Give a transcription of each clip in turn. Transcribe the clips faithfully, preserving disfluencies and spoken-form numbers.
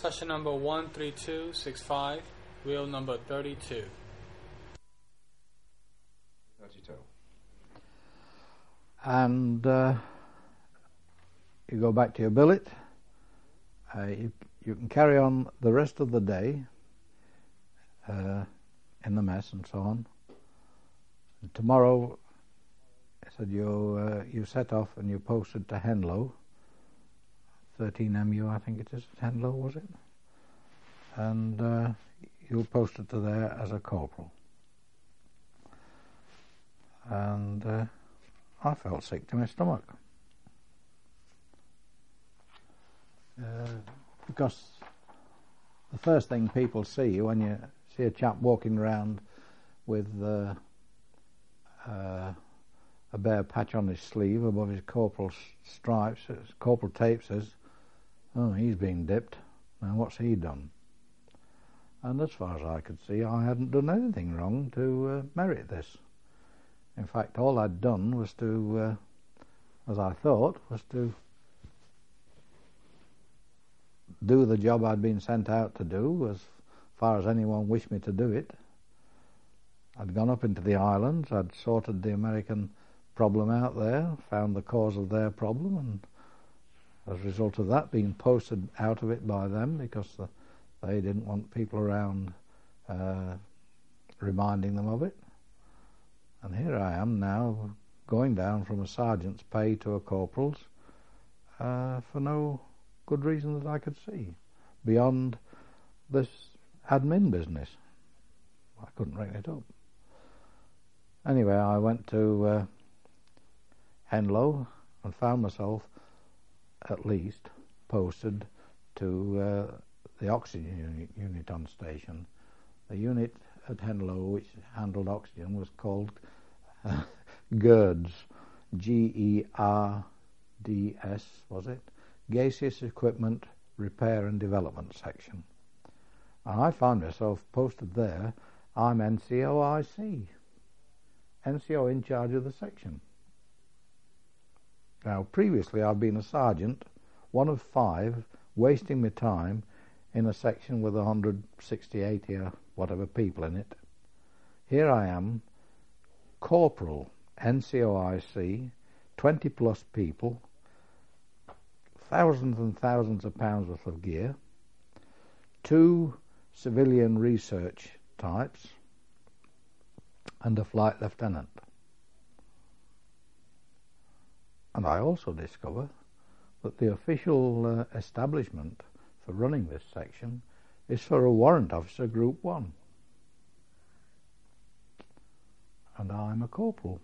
Session number one three two six five, wheel number thirty-two. thirty-two. And uh, you go back to your billet. Uh, you, you can carry on the rest of the day uh, in the mess and so on. And tomorrow, I said you uh, you set off and you posted to Henlow, thirteen M U I think it is, Henlow was it? And uh, you posted to there as a corporal. And uh, I felt sick to my stomach. Uh, because the first thing people see when you see a chap walking around with uh, uh, a bare patch on his sleeve above his corporal stripes, his corporal tape says, oh, he's been dipped. Now what's he done? And as far as I could see, I hadn't done anything wrong to uh, merit this. In fact, all I'd done was to, uh, as I thought, was to do the job I'd been sent out to do as far as anyone wished me to do it. I'd gone up into the islands, I'd sorted the American problem out there, found the cause of their problem, and as a result of that, being posted out of it by them because the, they didn't want people around uh, reminding them of it. And here I am now, going down from a sergeant's pay to a corporal's uh, for no good reason that I could see, beyond this admin business. I couldn't reckon it up. Anyway, I went to uh, Henlow and found myself at least posted to uh, the oxygen unit, unit on station. The unit at Henlow which handled oxygen was called uh, GERDS, G E R D S, was it? Gaseous Equipment Repair and Development Section. And I found myself posted there. I'm N C O I C, N C O in charge of the section. Now, previously I've been a sergeant, one of five, wasting my time in a section with one hundred sixty, eighty or whatever people in it. Here I am, corporal, N C O I C, twenty plus people, thousands and thousands of pounds worth of gear, two civilian research types, and a flight lieutenant. And I also discover that the official uh, establishment for running this section is for a warrant officer group one. And I'm a corporal.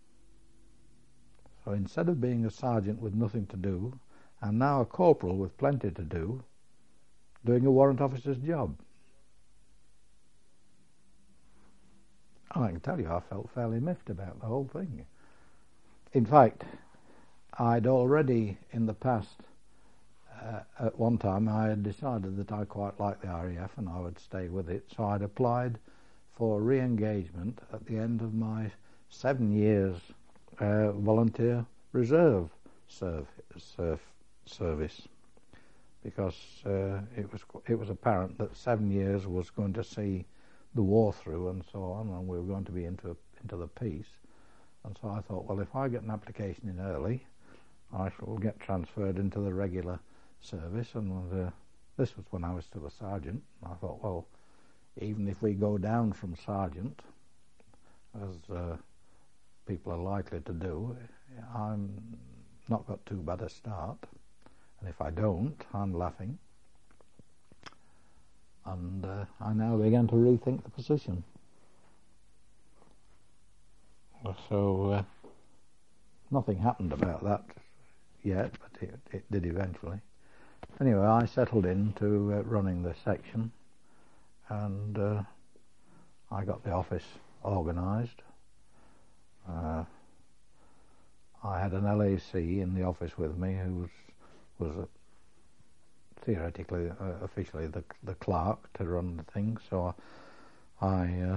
So instead of being a sergeant with nothing to do, I'm now a corporal with plenty to do, doing a warrant officer's job. And I can tell you I felt fairly miffed about the whole thing. In fact, I'd already in the past, uh, at one time I had decided that I quite liked the R A F and I would stay with it, so I'd applied for re-engagement at the end of my seven years uh, volunteer reserve serve, serve, service, because uh, it was it was apparent that seven years was going to see the war through and so on, and we were going to be into into the peace. And so I thought, well, if I get an application in early, I shall get transferred into the regular service. And uh, this was when I was still a sergeant. I thought, well, even if we go down from sergeant, as uh, people are likely to do, I'm not got too bad a start. And if I don't, I'm laughing. And uh, I now began to rethink the position. So uh, nothing happened about that yet, but it, it did eventually. Anyway, I settled into uh, running the section, and uh, I got the office organised. Uh, I had an L A C in the office with me who was was a, theoretically, uh, officially the the clerk to run the thing. So I uh,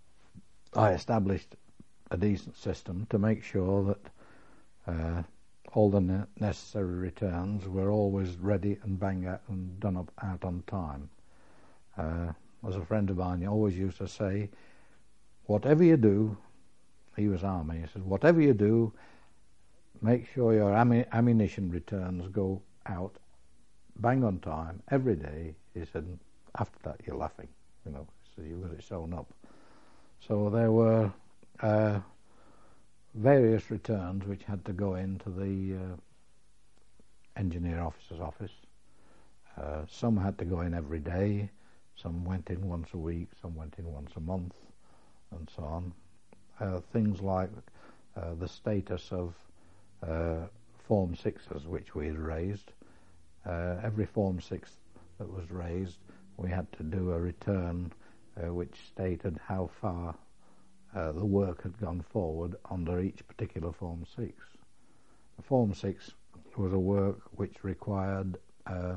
I established a decent system to make sure that uh, all the ne- necessary returns were always ready and bang out and done up out on time. Uh, as a friend of mine always used to say, whatever you do, he was Army, he said, whatever you do, make sure your am- ammunition returns go out bang on time every day. He said, after that you're laughing, you know, so you've got it sewn up. So there were uh, various returns which had to go into the uh, engineer officer's office. Uh, some had to go in every day, some went in once a week, some went in once a month, and so on. Uh, things like uh, the status of uh, Form sixes which we had raised. Uh, every Form six that was raised, we had to do a return uh, which stated how far uh, the work had gone forward under each particular Form six. The Form six was a work which required uh,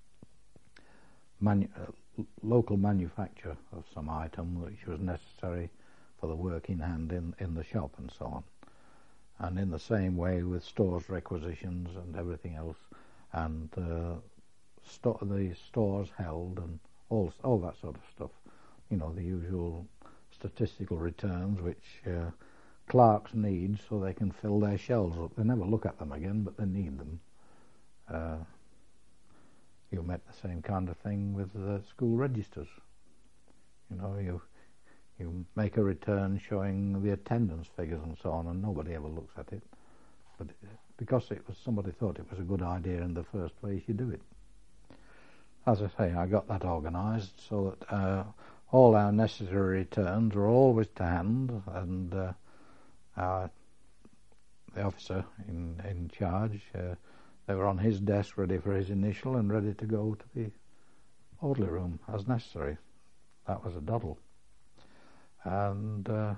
manu- uh, local manufacture of some item which was necessary for the work in hand in, in the shop and so on. And in the same way with stores requisitions and everything else, and uh, sto- the stores held and all all that sort of stuff. You know, the usual statistical returns which uh, clerks need so they can fill their shelves up. They never look at them again, but they need them. Uh, you met the same kind of thing with the school registers. You know, you you make a return showing the attendance figures and so on, and nobody ever looks at it. But because it was somebody thought it was a good idea in the first place, you do it. As I say, I got that organised so that uh, all our necessary returns were always to hand, and uh, our, the officer in, in charge, uh, they were on his desk ready for his initial and ready to go to the orderly room as necessary. That was a doddle. And uh,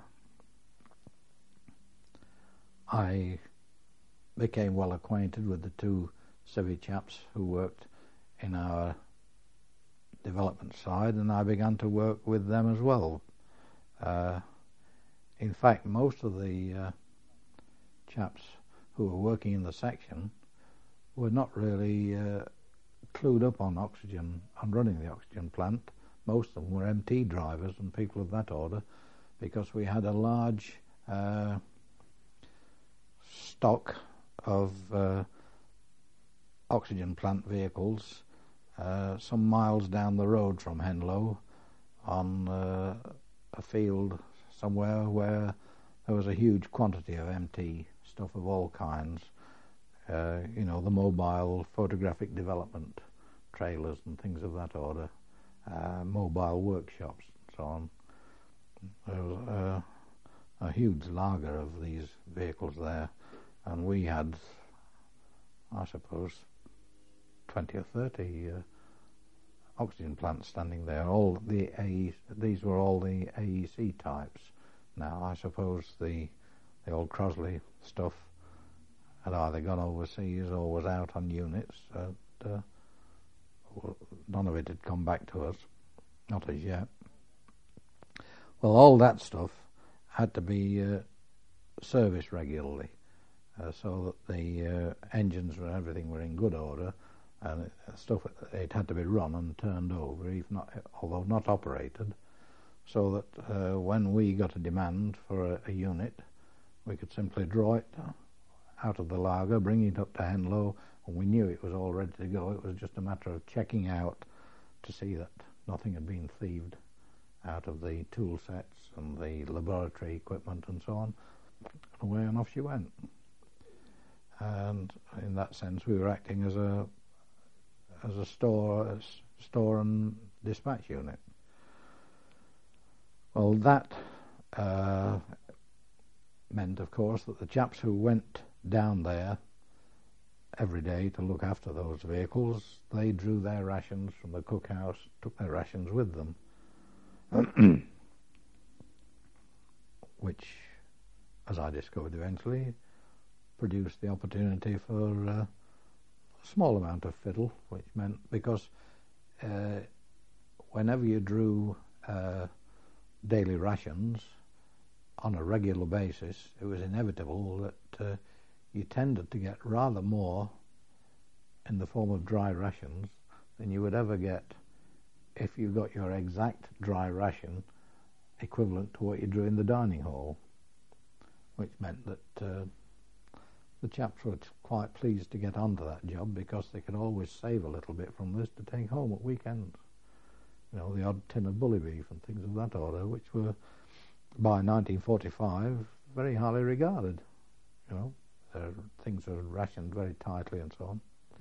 I became well acquainted with the two civvy chaps who worked in our development side, and I began to work with them as well. Uh, in fact, most of the uh, chaps who were working in the section were not really uh, clued up on oxygen, on running the oxygen plant. Most of them were M T drivers and people of that order, because we had a large uh, stock of uh, oxygen plant vehicles uh, some miles down the road from Henlow on uh, a field somewhere where there was a huge quantity of M T stuff of all kinds. Uh, you know, the mobile photographic development trailers and things of that order. Uh, mobile workshops and so on. There was uh, a huge lager of these vehicles there, and we had, I suppose, twenty or thirty uh, oxygen plants standing there. All the A E, these were all the A E C types. Now, I suppose the the old Crosley stuff had either gone overseas or was out on units. And, uh, none of it had come back to us, not as yet. Well, all that stuff had to be uh, serviced regularly, uh, so that the uh, engines and everything were in good order, and it, stuff it had to be run and turned over, if not, although not operated, so that uh, when we got a demand for a, a unit, we could simply draw it out of the lager, bring it up to Henlow, and we knew it was all ready to go. It was just a matter of checking out to see that nothing had been thieved out of the tool sets and the laboratory equipment and so on. Away and off she went. And in that sense, we were acting as a as a store, a store and dispatch unit. Well, that uh, meant, of course, that the chaps who went down there every day to look after those vehicles, they drew their rations from the cookhouse, took their rations with them, which, as I discovered eventually, produced the opportunity for uh, a small amount of fiddle, which meant, because uh, whenever you drew uh, daily rations on a regular basis, it was inevitable that uh, you tended to get rather more in the form of dry rations than you would ever get if you got your exact dry ration equivalent to what you drew in the dining hall, which meant that uh, the chaps were quite pleased to get onto that job because they could always save a little bit from this to take home at weekends. You know, the odd tin of bully beef and things of that order, which were, by nineteen forty-five, very highly regarded. You know, uh, things were rationed very tightly and so on.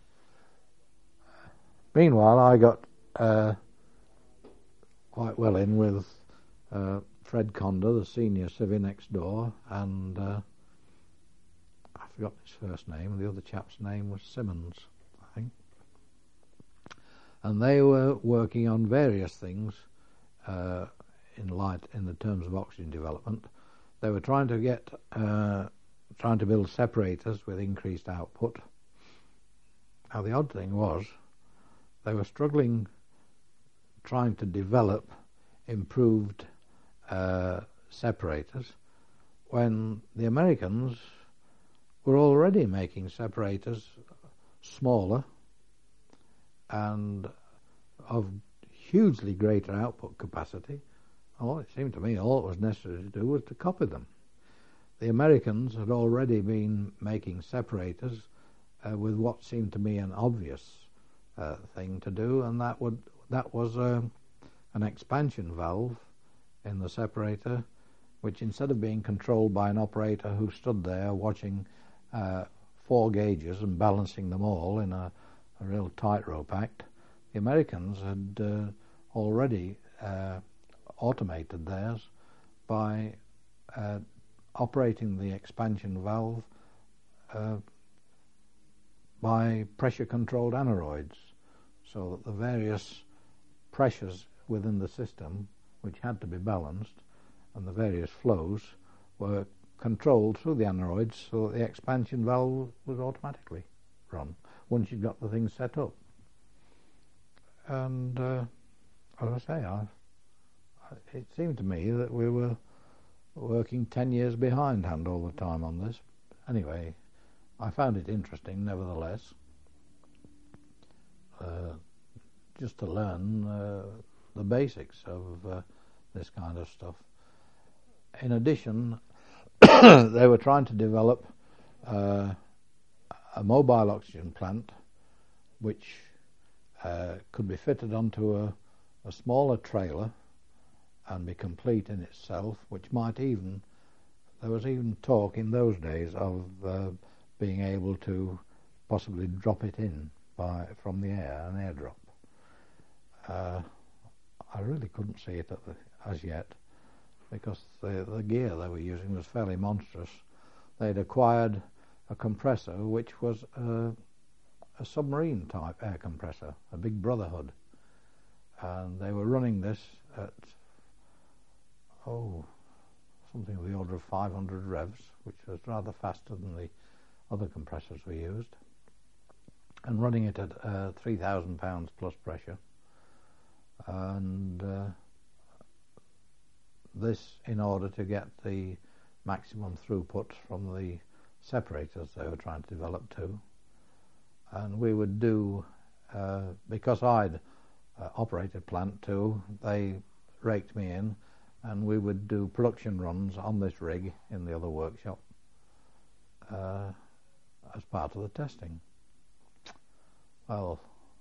Meanwhile, I got uh, quite well in with uh, Fred Conder, the senior civvy next door, and uh, I forgot his first name. The other chap's name was Simmons, I think. And they were working on various things uh, in light in the terms of oxygen development. They were trying to get, uh, trying to build separators with increased output. Now the odd thing was, they were struggling, trying to develop improved uh, separators, when the Americans were already making separators smaller and of hugely greater output capacity. All it seemed to me all it was necessary to do was to copy them. The Americans had already been making separators uh, with what seemed to me an obvious uh, thing to do, and that would that was uh, an expansion valve in the separator, which instead of being controlled by an operator who stood there watching uh, four gauges and balancing them all in a a real tightrope act, the Americans had uh, already uh, automated theirs by uh, operating the expansion valve uh, by pressure-controlled aneroids, so that the various pressures within the system, which had to be balanced, and the various flows were controlled through the aneroids, so that the expansion valve was automatically run once you'd got the thing set up. And uh, as I say, I, it seemed to me that we were working ten years behindhand all the time on this. Anyway, I found it interesting nevertheless, uh, just to learn uh, the basics of uh, this kind of stuff. In addition, they were trying to develop uh, a mobile oxygen plant which uh, could be fitted onto a, a smaller trailer and be complete in itself, which might even, there was even talk in those days of uh, being able to possibly drop it in by from the air, an airdrop. Uh, I really couldn't see it at the, as yet, because the, the gear they were using was fairly monstrous. They'd acquired a compressor which was a, a submarine type air compressor, a Big Brotherhood, and they were running this at oh something of the order of five hundred revs, which was rather faster than the other compressors we used, and running it at uh, three thousand pounds plus pressure, and uh, this in order to get the maximum throughput from the separators they were trying to develop too. And we would do, uh, because I'd uh, operated plant too, they raked me in, and we would do production runs on this rig in the other workshop uh, as part of the testing. Well,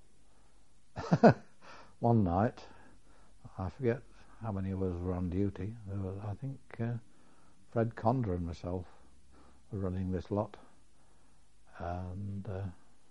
one night, I forget how many of us were on duty. There was, I think, uh, Fred Conder and myself were running this lot, and uh,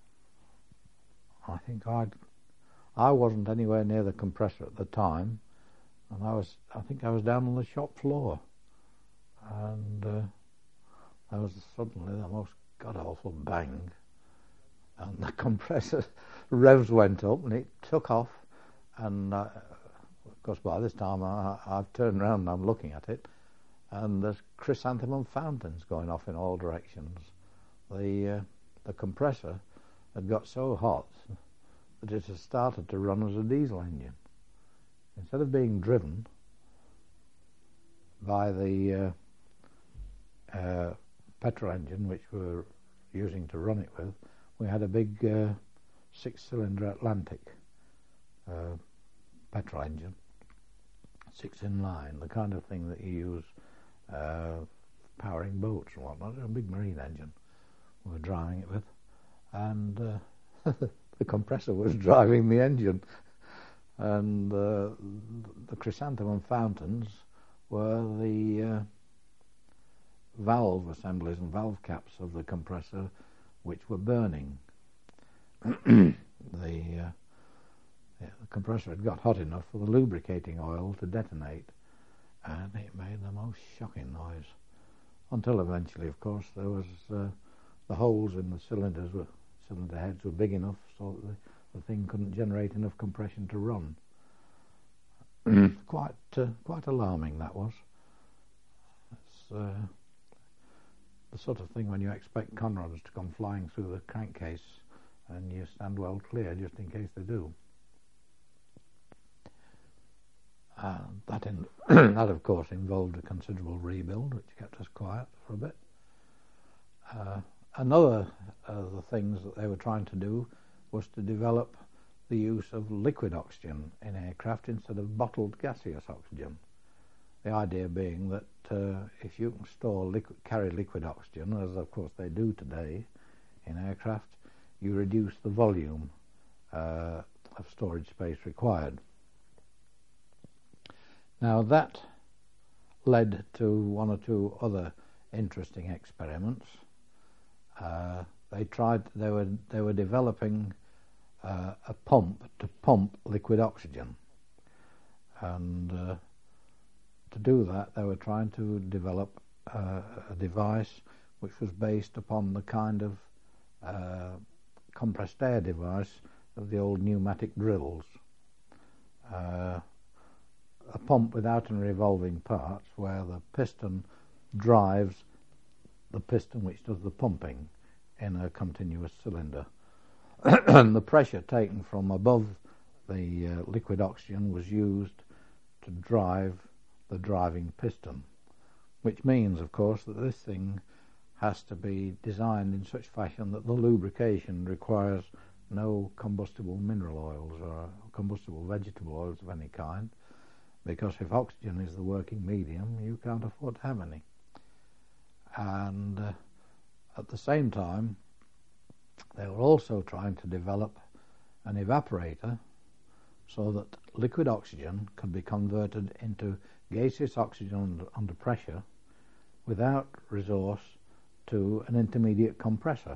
I think I'd I wasn't anywhere near the compressor at the time, and I was I think I was down on the shop floor, and uh, there was suddenly the most god-awful bang, and the compressor revs went up and it took off, and uh, of course by this time I, I've turned around and I'm looking at it, and there's chrysanthemum fountains going off in all directions. The uh, the compressor had got so hot that it had started to run as a diesel engine. Instead of being driven by the uh, uh, petrol engine, which were using to run it with, we had a big uh, six-cylinder Atlantic uh, petrol engine, six in line, the kind of thing that you use uh, powering boats and whatnot. A big marine engine we were driving it with, and uh, the compressor was driving the engine, and uh, the chrysanthemum fountains were the uh, valve assemblies and valve caps of the compressor which were burning. the, uh, yeah, the compressor had got hot enough for the lubricating oil to detonate, and it made the most shocking noise, until eventually, of course, there was uh, the holes in the cylinders were cylinder heads were big enough so that the, the thing couldn't generate enough compression to run. quite uh, quite alarming, that was. It's uh, the sort of thing when you expect conrods to come flying through the crankcase and you stand well clear just in case they do. Uh, that, in that of course involved a considerable rebuild, which kept us quiet for a bit. Uh, another of the things that they were trying to do was to develop the use of liquid oxygen in aircraft instead of bottled gaseous oxygen. The idea being that uh, if you can store liquid, carry liquid oxygen, as of course they do today in aircraft, you reduce the volume uh, of storage space required. Now that led to one or two other interesting experiments. Uh, they tried. They were they were developing uh, a pump to pump liquid oxygen, and uh, to do that, they were trying to develop uh, a device which was based upon the kind of uh, compressed air device of the old pneumatic drills. Uh, a pump without any revolving parts, where the piston drives the piston which does the pumping in a continuous cylinder. And the pressure taken from above the uh, liquid oxygen was used to drive the driving piston, which means, of course, that this thing has to be designed in such fashion that the lubrication requires no combustible mineral oils or combustible vegetable oils of any kind, because if oxygen is the working medium, you can't afford to have any. And uh, at the same time, they were also trying to develop an evaporator so that liquid oxygen could be converted into gaseous oxygen under, under pressure without resource to an intermediate compressor.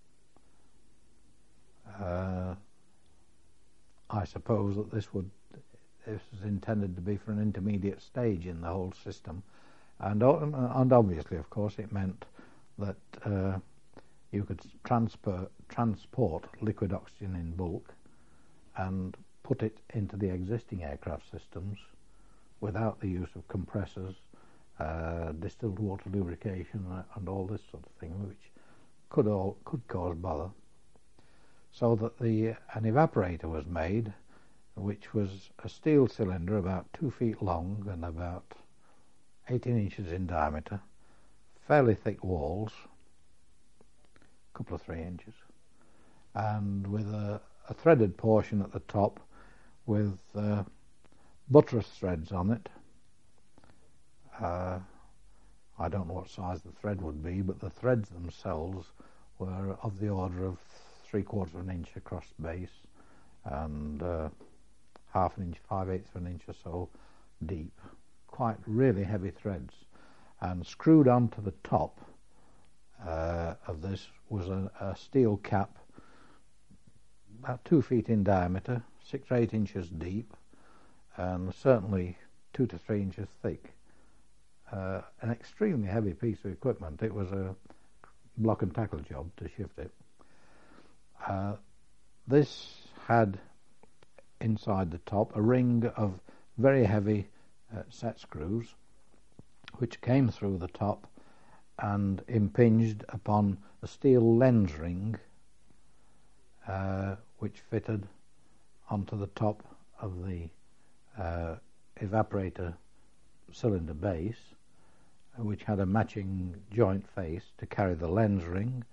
Uh, I suppose that this would this is intended to be for an intermediate stage in the whole system, and and obviously, of course, it meant that uh, you could transfer transport liquid oxygen in bulk and put it into the existing aircraft systems without the use of compressors, uh, distilled water lubrication, and all this sort of thing, which could all could cause bother. So that the an evaporator was made, which was a steel cylinder about two feet long and about eighteen inches in diameter, fairly thick walls, a couple of three inches, and with a, a threaded portion at the top with uh, buttress threads on it. Uh, I don't know what size the thread would be, but the threads themselves were of the order of three quarters of an inch across base and uh, half an inch, five-eighths of an inch or so deep. Quite really heavy threads. And screwed onto the top uh, of this was a, a steel cap about two feet in diameter, six or eight inches deep, and certainly two to three inches thick. Uh, an extremely heavy piece of equipment. It was a block and tackle job to shift it. Uh, this had inside the top a ring of very heavy uh, set screws which came through the top and impinged upon a steel lens ring uh, which fitted onto the top of the uh, evaporator cylinder base, which had a matching joint face to carry the lens ring,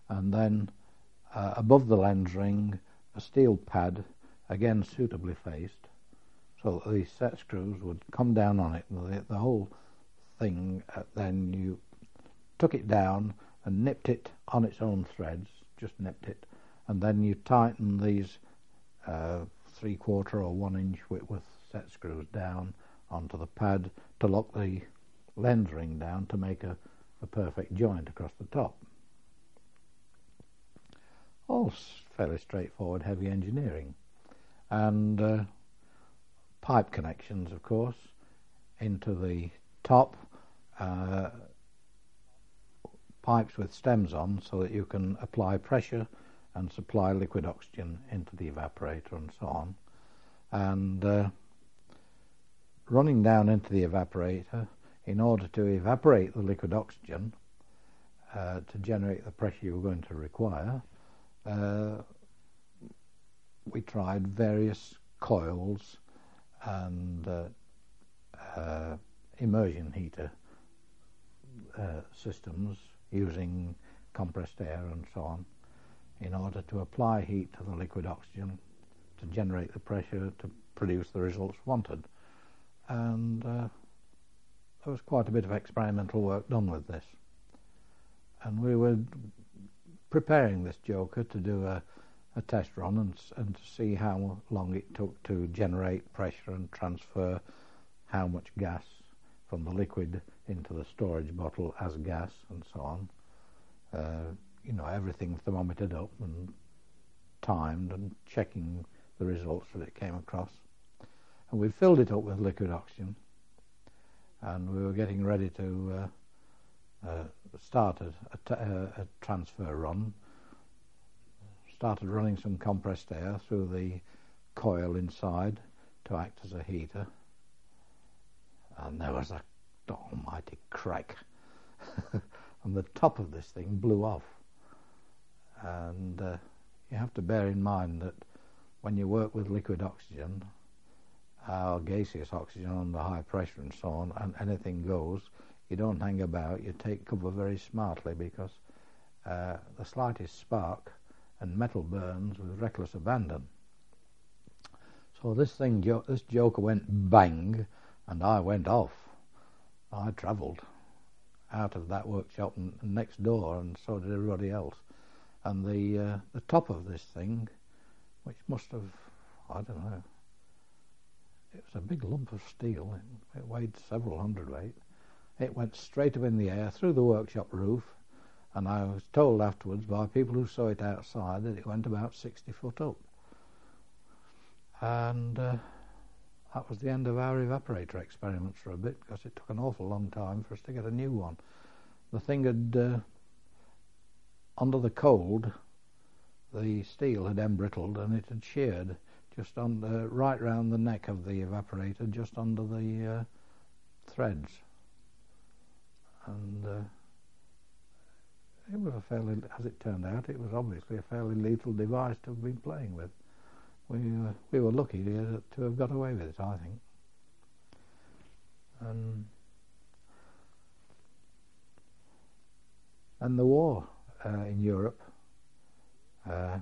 and then uh, above the lens ring a steel pad, again suitably faced, so that these set screws would come down on it. The, the whole thing, uh, then you took it down and nipped it on its own threads, just nipped it, and then you tighten these uh, three quarter or one inch Whitworth set screws down onto the pad to lock the lens ring down to make a, a perfect joint across the top. All fairly straightforward, heavy engineering. And uh, pipe connections, of course, into the top, uh, pipes with stems on so that you can apply pressure and supply liquid oxygen into the evaporator and so on. And uh, running down into the evaporator, in order to evaporate the liquid oxygen uh, to generate the pressure you're going to require, uh, we tried various coils and uh, uh, immersion heater uh, systems using compressed air and so on in order to apply heat to the liquid oxygen to generate the pressure to produce the results wanted. And uh, there was quite a bit of experimental work done with this. And we were preparing this joker to do a, a test run and, and to see how long it took to generate pressure and transfer how much gas from the liquid into the storage bottle as gas and so on. Uh, you know, everything thermometered up and timed and checking the results that it came across. And we filled it up with liquid oxygen, and we were getting ready to uh, uh, start a, a, t a, a transfer run. Started running some compressed air through the coil inside to act as a heater, and there was a almighty crack and the top of this thing blew off. And uh, you have to bear in mind that when you work with liquid oxygen or gaseous oxygen under high pressure and so on, and anything goes, you don't hang about, you take cover very smartly, because uh, the slightest spark and metal burns with reckless abandon. So this thing, jo this joker went bang, and I went off. I travelled out of that workshop and, and next door, and so did everybody else. And the uh, the top of this thing, which must have, I don't know, it was a big lump of steel. It, it weighed several hundredweight. It went straight up in the air through the workshop roof, and I was told afterwards by people who saw it outside that it went about sixty foot up. And uh, that was the end of our evaporator experiments for a bit, because it took an awful long time for us to get a new one. The thing had, uh, under the cold, the steel had embrittled and it had sheared just on the, right round the neck of the evaporator, just under the uh, threads. And uh, it was a fairly, as it turned out, it was obviously a fairly lethal device to have been playing with. We, uh, we were lucky to, to have got away with it, I think. Um, and the war uh, in Europe uh,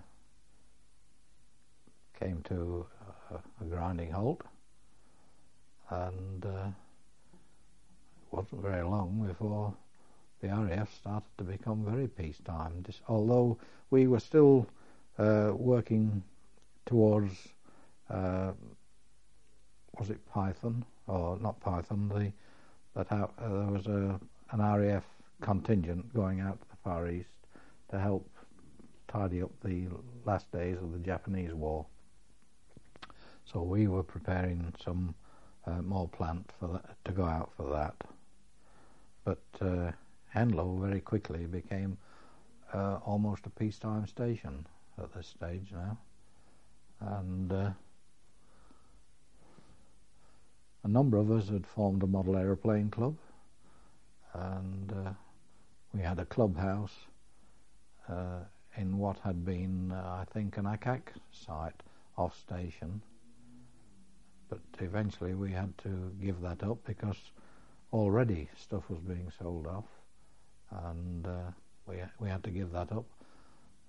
came to a, a grinding halt, and uh, it wasn't very long before the R A F started to become very peacetime, This, although we were still uh, working towards, uh, was it Python, or not Python, the, that out, uh, there was a, an R A F contingent going out to the Far East to help tidy up the last days of the Japanese war. So we were preparing some uh, more plant for that, to go out for that. But uh, Henlow very quickly became uh, almost a peacetime station at this stage now. And uh, a number of us had formed a model aeroplane club, and uh, we had a clubhouse uh, in what had been, uh, I think, an A C A C site off station. But eventually we had to give that up, because already stuff was being sold off, and uh, we we had to give that up.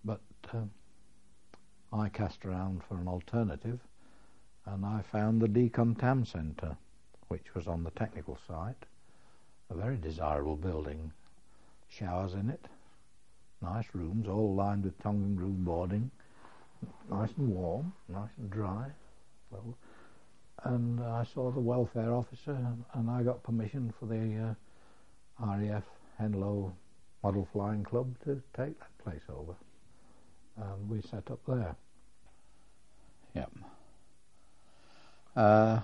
but uh, I cast around for an alternative, and I found the Decontam Centre, which was on the technical site. A very desirable building, showers in it, nice rooms, all lined with tongue and groove boarding, nice and warm, nice and dry. Well, and I saw the welfare officer, and I got permission for the uh, R A F Henlow Model Flying Club to take that place over, and we set up there. Yep. Uh,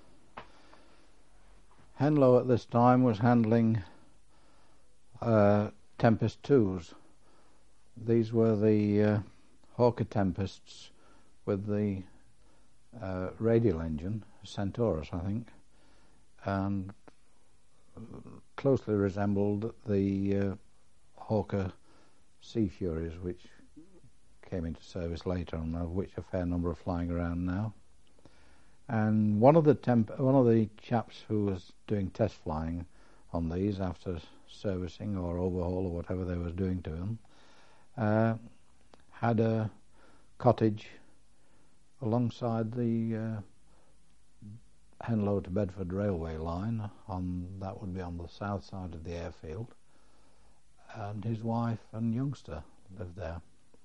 Henlow at this time was handling uh, Tempest twos. These were the uh, Hawker Tempests with the uh, radial engine, Centaurus I think, and closely resembled the uh, Hawker Sea Furies, which came into service later on, of which a fair number are flying around now. And one of the temp- one of the chaps who was doing test flying on these after servicing or overhaul or whatever they was doing to them uh, had a cottage alongside the uh, Henlow to Bedford railway line. On that would be on the south side of the airfield, and his wife and youngster lived there.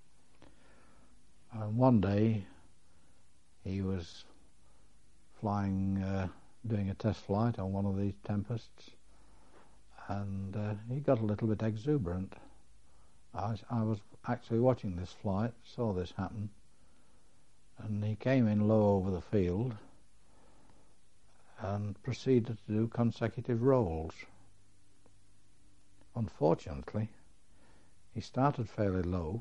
And one day he was flying, uh, doing a test flight on one of these Tempests, and uh, he got a little bit exuberant. I, I was actually watching this flight, saw this happen, and he came in low over the field and proceeded to do consecutive rolls. Unfortunately, he started fairly low,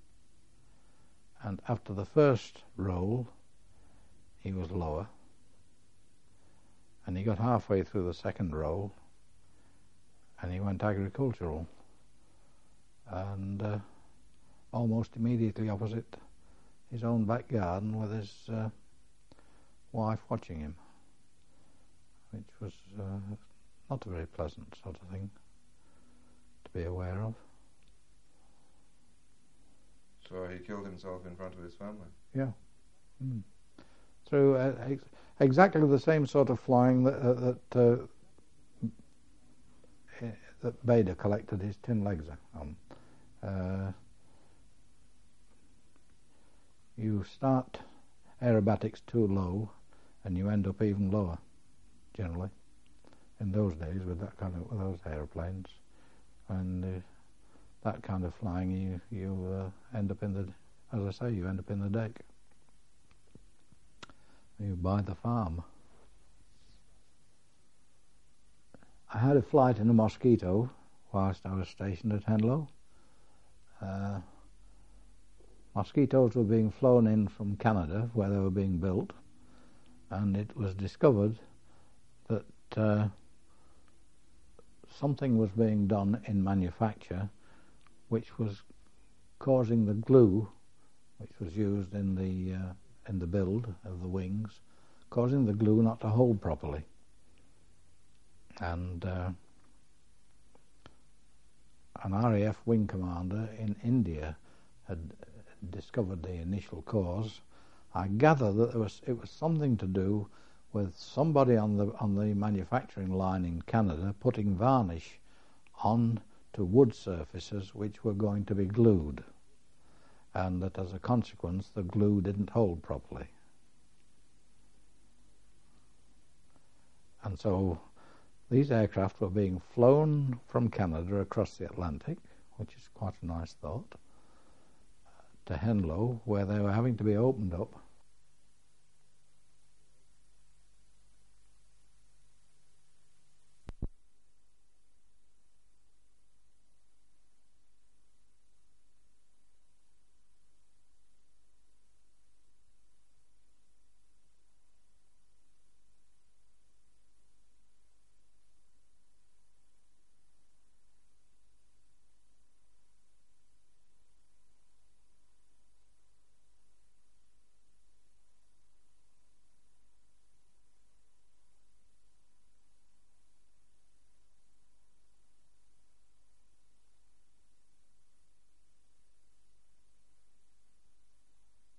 and after the first roll he was lower, and he got halfway through the second roll and he went agricultural, and uh, almost immediately opposite his own back garden with his uh, wife watching him, which was uh, not a very pleasant sort of thing to be aware of. So he killed himself in front of his family? Yeah. Mm. Through uh, ex- exactly the same sort of flying that uh, that, uh, that Bader collected his tin legs on. Uh, you start aerobatics too low and you end up even lower, generally, in those days with that kind of with those aeroplanes, and uh, that kind of flying, you you uh, end up in the, as I say, you end up in the deck. You buy the farm. I had a flight in a Mosquito whilst I was stationed at Henlow. Uh, Mosquitoes were being flown in from Canada where they were being built, and it was discovered that uh, something was being done in manufacture which was causing the glue, which was used in the uh, in the build of the wings, causing the glue not to hold properly. And uh, an R A F wing commander in India had discovered the initial cause. I gather that there was it was something to do with somebody on the on the manufacturing line in Canada putting varnish on to wood surfaces which were going to be glued, and that as a consequence the glue didn't hold properly. And so these aircraft were being flown from Canada across the Atlantic, which is quite a nice thought, to Henlow, where they were having to be opened up